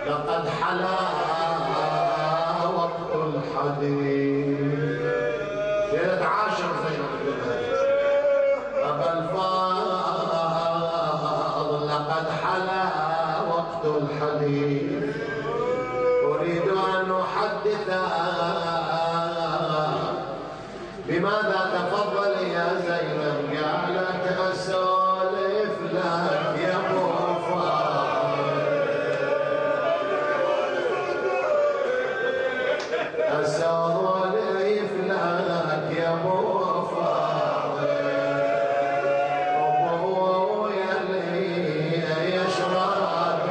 لقد حلا وقت الحديث. ليلة عاشر زينب أبا الفاضل لقد حلا وقت الحديث. أريد أن أحدث بماذا تفضل يا زينب. قالت أسولف لك يا أبو أسولف لك يا أبو فاضل. أبويا اللي يشرب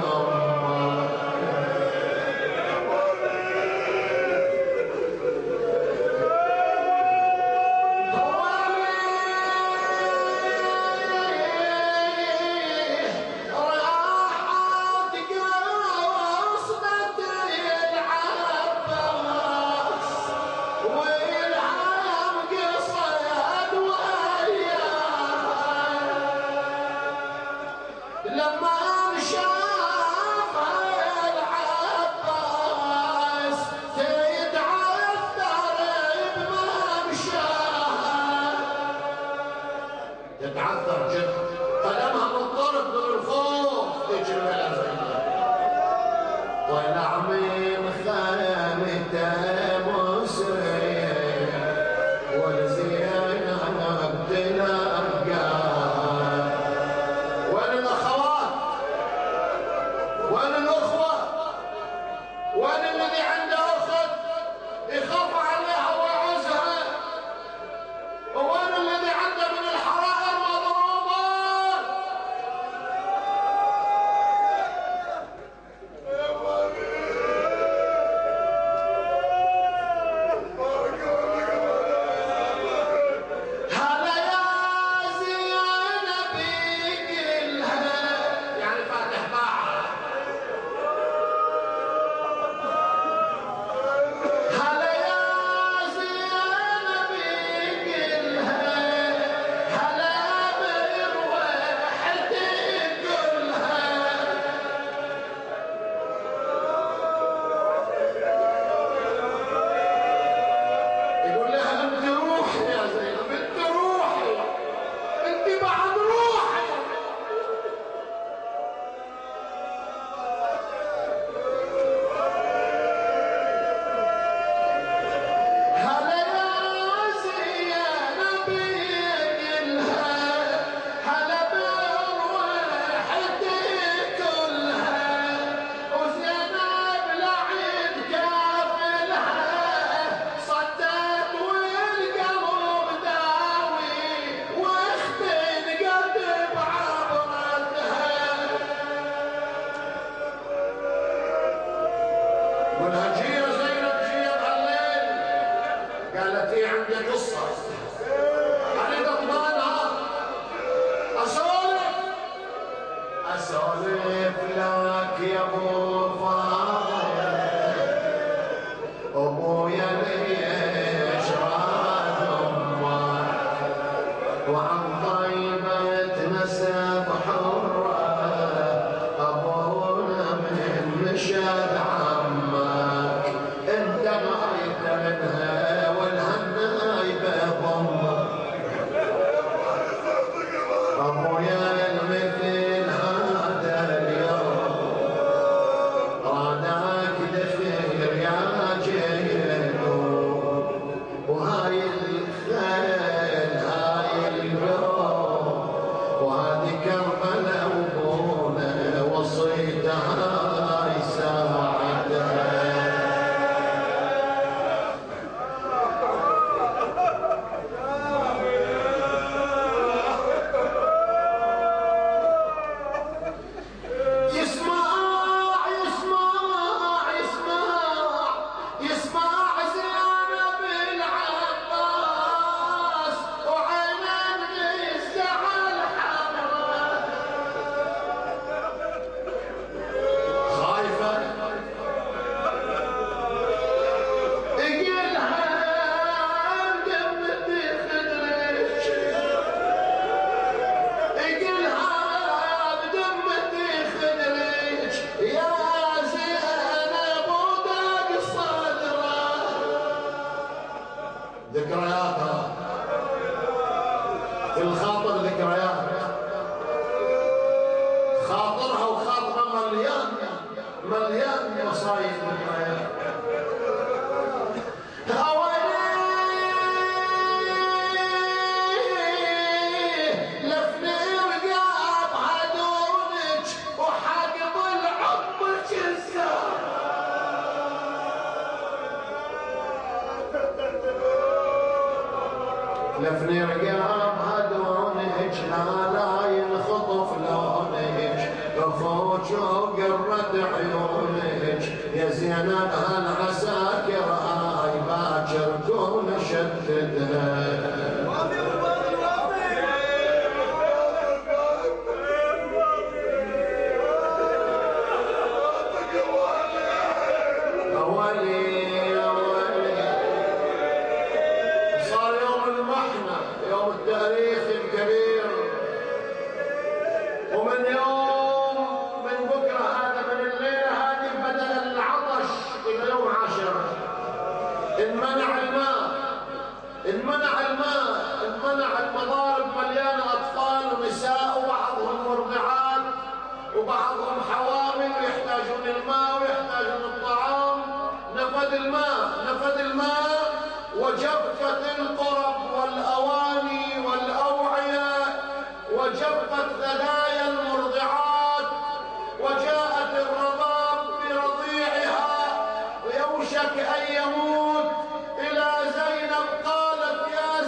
وهذه كربلاء وبونا وصيتها ساعة مليان مصايب بالحياة. لفني رقاب هدونك لا ينخطف لونك اخوك وقرت عيونك يا زينب هالعساكر هاي باكر كون شددها. التاريخ الكبير، ومن يوم من بكره هذا من الليله هذه بدا العطش الى يوم 10. انمنع الماء، انمنع المضارب مليانه اطفال ونساء وبعضهم مرضعات وبعضهم حوامل ويحتاجون الماء ويحتاجون الطعام. نفد الماء وجفت القرب والاواني والاوعيه وجفت ثدايا المرضعات وجاءت الرباب برضيعها ويوشك ان يموت الى زينب. قالت يا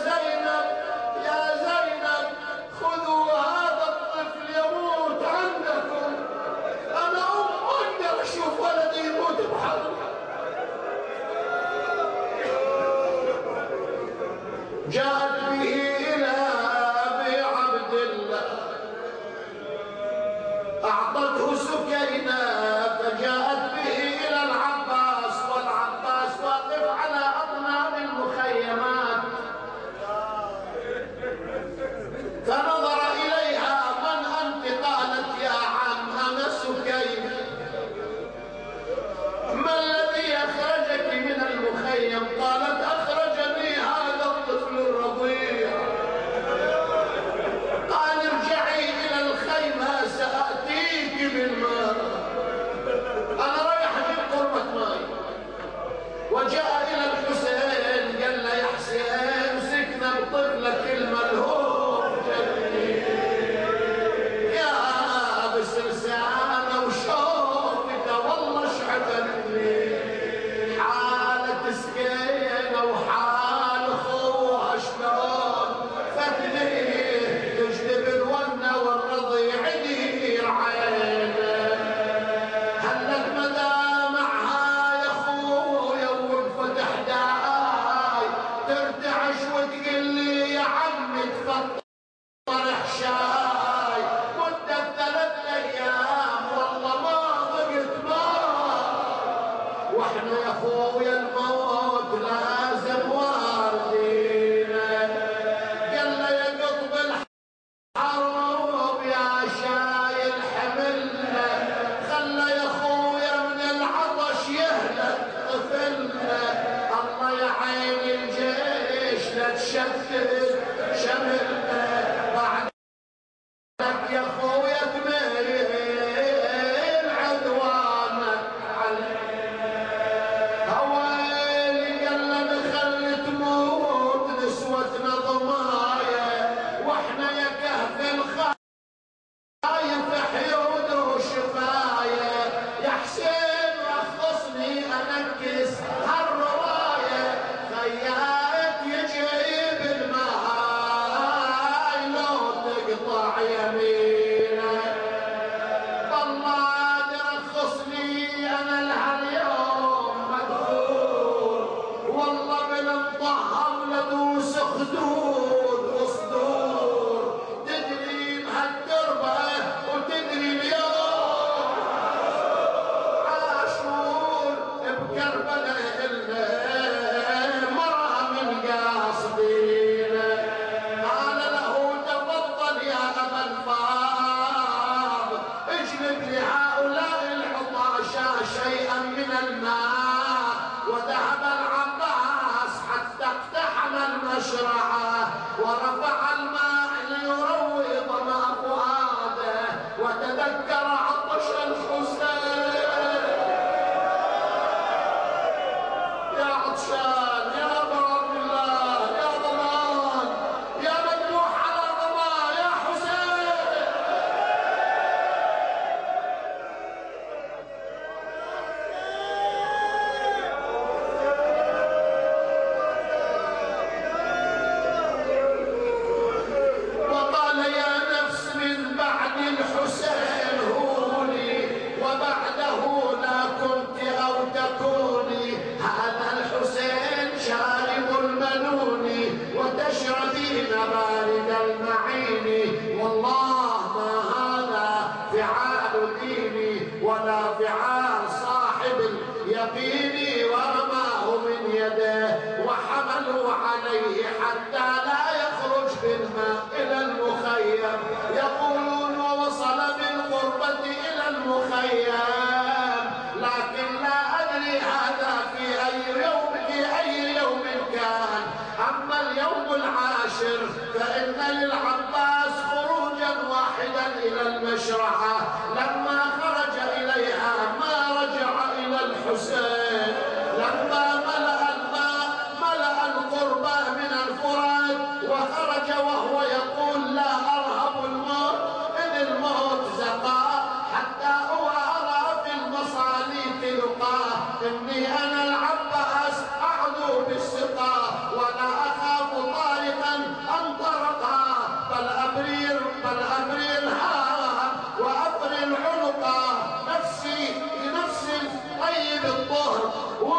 زينب خذوا هذا الطفل يموت عندكم، انا اقدر اشوف ولدي يموت بحرب. جاءت به إلى أبي عبد الله أعطته سكينة فجاءت به إلى العباس والعباس واقف على أطناب المخيمات فنظر إليها من أنت؟ قالت يا عم أنا سكينة. ما الذي أخرجك من المخيم؟ قالت أخرجني هذا الطفل الرضيع. قال ارجعي إلى الخيمة سأتيك بالماء، أنا رايح أجيب قربة ماء. وجاء إلى الحسين قال له يا حسين مسكنا بطفلك الملهوف جني يا بسلسانة وشوفته والله شعبني حالة سكينة وحال اخوها شلون فتنيه تجذب الونة والرضيع يدير عينه. هلك مدامعها يا اخويا وانفتح داعي ترتعش وتقول لي يا عمي تفطر حشاي مدة 3 ايام والله ما ضقت ماء واحنا يا اخويا الموت لازم واردينا. قال له يا قطب الحروب يا شايل حملنا خلى يا اخويا من العطش يهلك طفلنا. الله يا عين الجيش لا تشتت شملنا بعدك يا اخويا تميل عدوانك علينا. هوالي قال له نخلي تموت نسوتنا ضمايا واحنا يا كهف الخايف حيود وشفايا. يا حسين رخصني انكس هالروايه خيات يجيب الماي لو تقطع يمينه. والله ترخصني انا لهاليوم مدخول والله بنطهم لدوس خدود وصدور تدري بهالتربه وتدري اليوم عاشور بكربلاء المرأة من قاصدين. قال له تفضل يا ابا الفاضل اجلب لهؤلاء العطاشى شيئا من الماء. وذهب العباس حتى اقتحم المشرعه ورفع الماء ليروي ظما فؤاده وتذكر عطش الحسين. اليقين ورماه من يده وحملوا عليه حتى لا يخرج بالماء إلى المخيم. يقولون وصل بالقربة إلى المخيم، لكن لا أدري هذا في أي يوم كان. أما اليوم العاشر فإن للعباس خروجا واحدا إلى المشرحة. لما خرج إليها ما رجع إلى الحسين. لما ملأ القربة من الفرات وخرج وهو يقول لا أرهب الموت إذ الموت زقاه حتى هو أرى في المصاليب لقاه. إني أنا العباس أعدو بالسقاه ولا أخاف طارقا أن طرقا بل أبري الهوى وأبري العنق نفسي لنفس طيب الطهر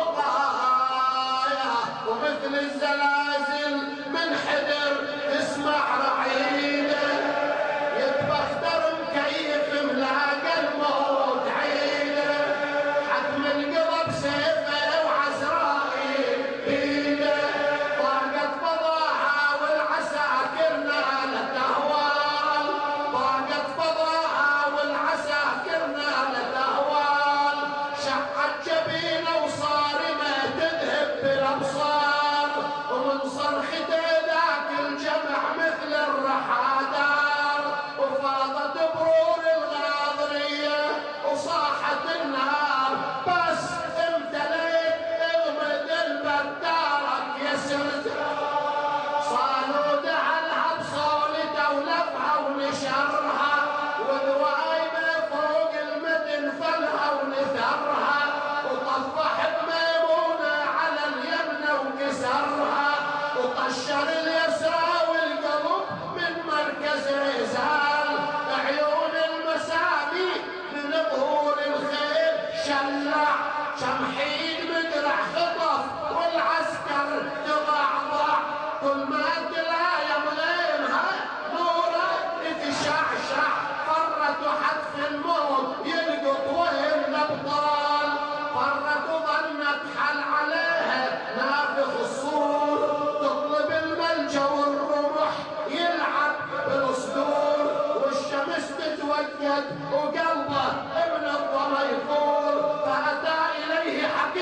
وقايا. ومثل الزلازل من حدر تسمع رعيده يتبختر مكيف ملاقى الموت عيده. حتم القلب سيفه وعزرائيل بيده. ضاقت فضاحه والعساكر نالت اهوال. ضاقت فضاحه والعساكر نالت اهوال. شعت جبينه وصارمه تذهب بالابصار. ومن صرخته ذاك الجمع مثل الرحادار. وفاضت برور الغاضريه وصاحت النار. بس امتليت اغمد البدارك يا سلطان. صالوا دعلها بصولته ولفها ونشرها. وذوايبه فوق المدن فلها ونثرها. وطفح بميمونه على اليمنى وكسرها. وطشر اليسرى والقلب من مركز عزال. عيون المسامي من ظهور الخيل شلع. شمحين مدرع خطف والعسكر تضعضع. كل ما تلايا مغيمها نوره تشعشع. فرت حتف الموت يلقط وهم الابطال. فرت وظنت حل عليها نافخ الصور. تطلب الملجا والرمح يلعب بالصدور. والشمس تتوقد وقلبه ابن الضما يفور. فأتى إليه حكيم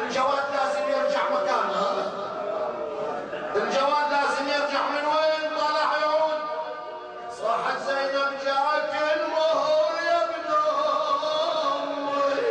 الجواد لازم يرجع مكانه، الجواد لازم يرجع من وين طلع يعود. صاحت زينب جاك المهر يا ابن امي،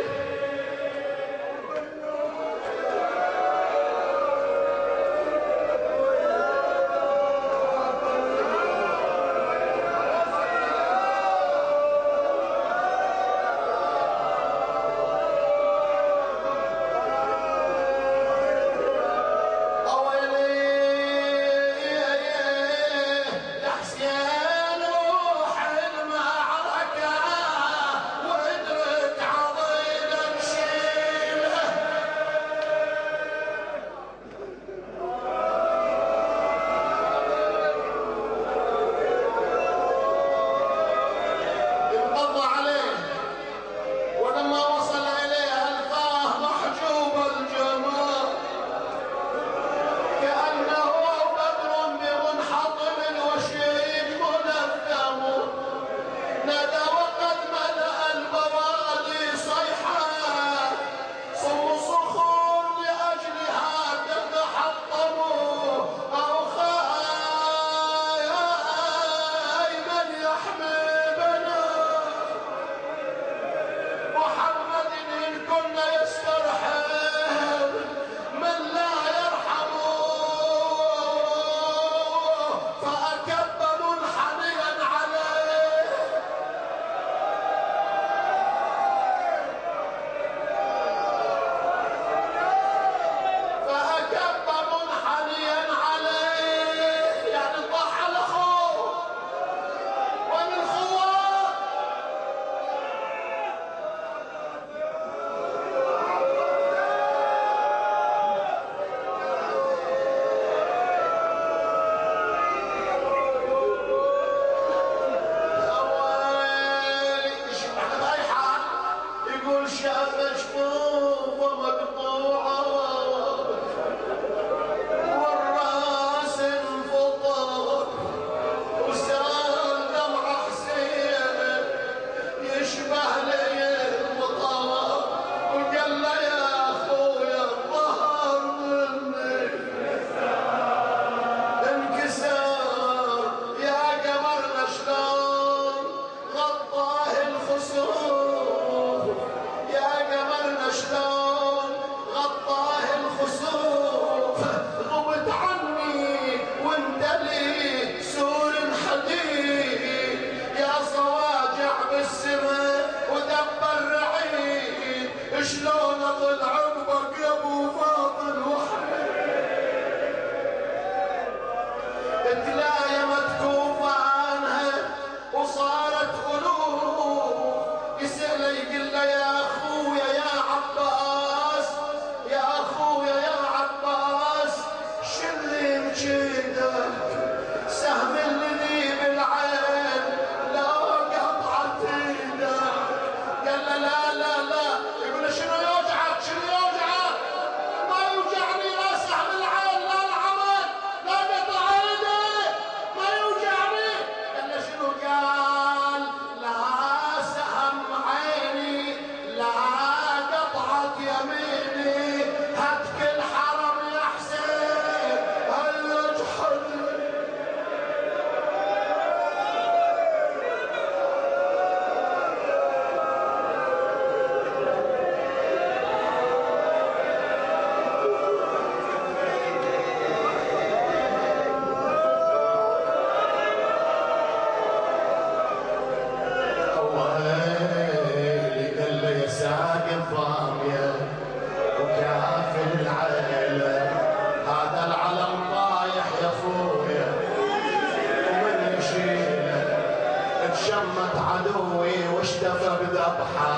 شمت عدوي واشتفى بذبحه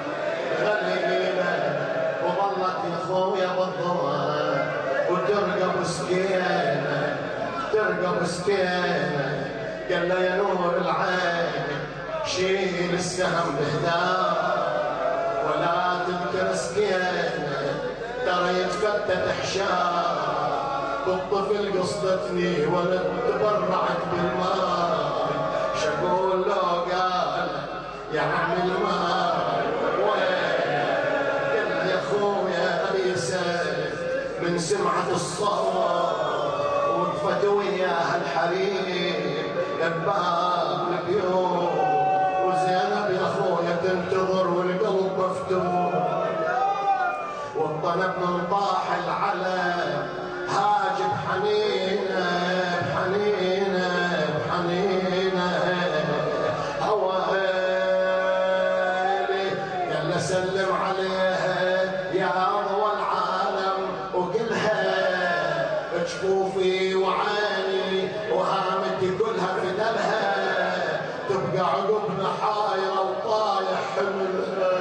غليله وظلت يا خويا بالضوء وترقب سكينه ترقب سكينه قال له يا نور العين شيل السهم بهداه ولا تذكر سكينه ترى يتفتت حشاه بالطفل قصدتني وانا تبرعت بالماء شقول له قال يا عم الماء وين قال يا اخويا ابي سيد من سمعة الصوت وقفت وياها الحريم بباب البيوت، وزينب يا اخويا تنتظر والقلب مفتوح، والطنب من طاح العلم هاج بحنينه بحنينه بحنينه هوالي قال له سلم عليها يا اضوى العالم وقلها جفوفي وعيني وهامتي كلها في دلها، تبقى عقبنا حايره وطايح حملها.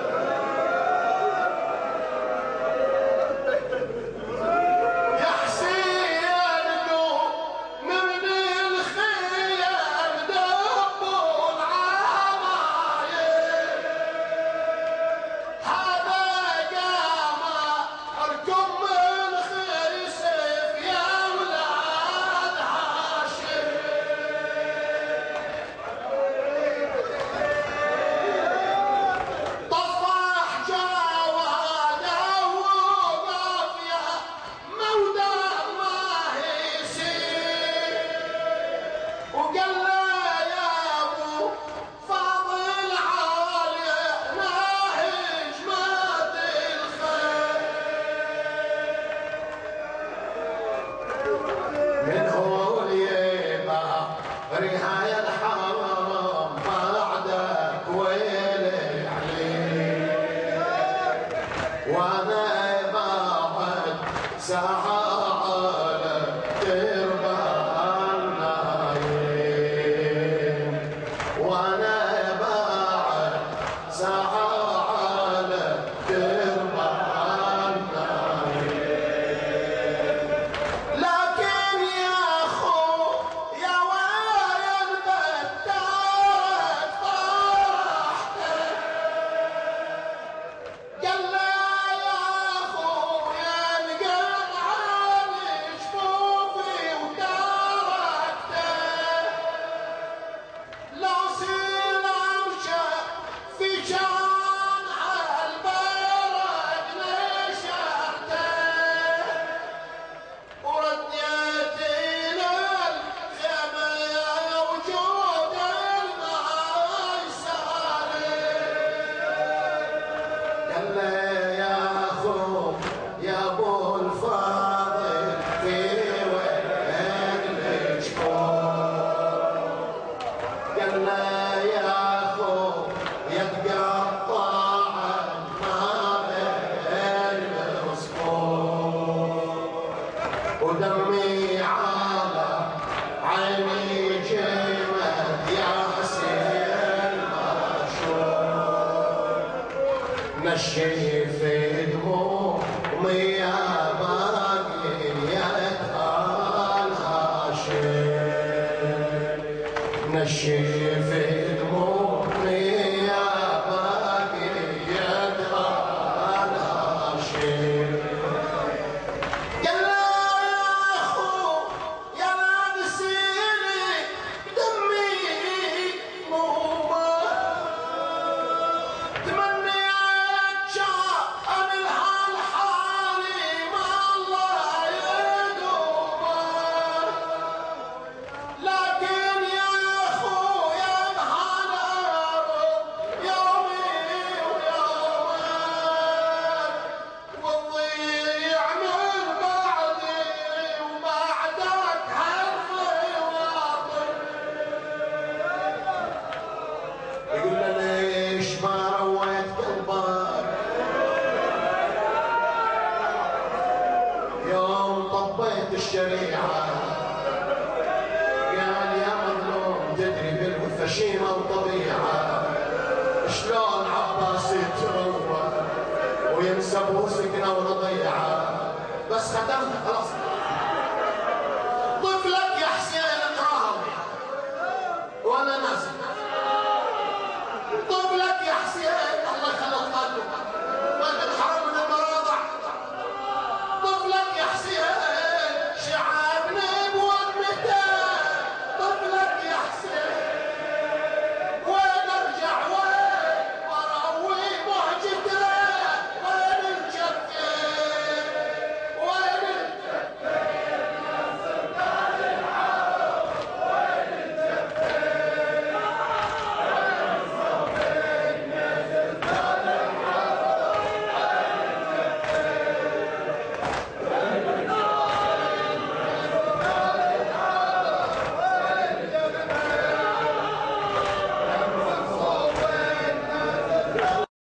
نشي في دموعي يا باقية الهاشم، نشي في دموعي يا باقية الهاشم. قال له يا أخو يا نسيني دمي مو الشريعة. قال يا مظلوم تدري بالوثشيمة وطبيعة شلون عباس يتروى وينسب سكنة ورضيعة، بس ختمنا خلاص.